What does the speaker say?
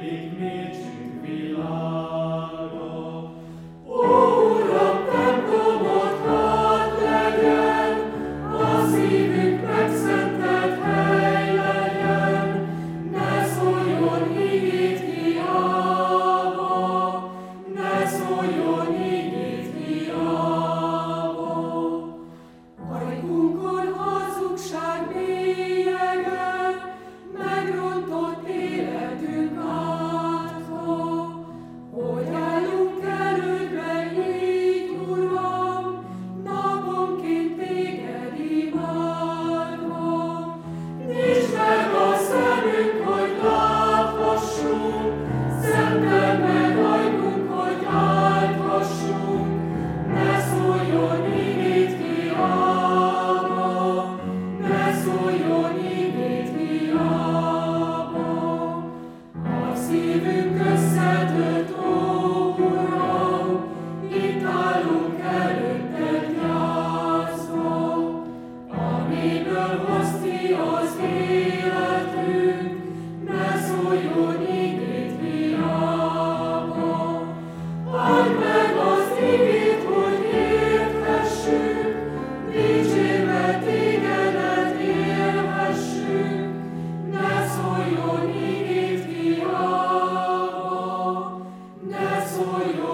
nyílik mértsük világa. Ó, Uram, templomod hadd legyen, a szívünk megszentelt hely legyen, ne szóljon igét hiába, ne szóljon igét hiába. Ajkunkon hazugság bélyege, megrontott életünk átha, hogy állunk elődbe így, Uram, naponként téged imádva. Nyisd meg a szemünk, hogy láthassunk, szenteld meg ajkunk, hogy állhassunk, ne szóljon igét hiába, ne szóljon igét hiába. A szívünk összetört, ó Uram, itt állunk előtted gyászva, amiből hozd ki az életünk, ne szóljon igét hiába. Add meg az igét, hogy érthessünk, dicsérve tégedet élhessünk, ne szóljon igét hiába, ne szóljon